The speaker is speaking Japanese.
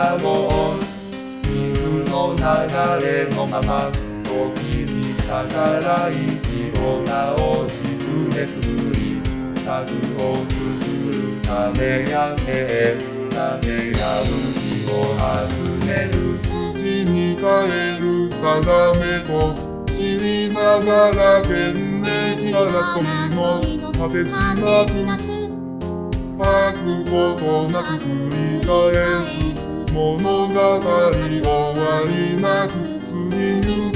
やろう。水の流れのまま時に逆らい気を直し触れすり策を作る種や手種や武器を集める土に帰る定めと知りながら懸命争いの果てしなく書くことなく繰り返す物語終わりなく過ぎゆく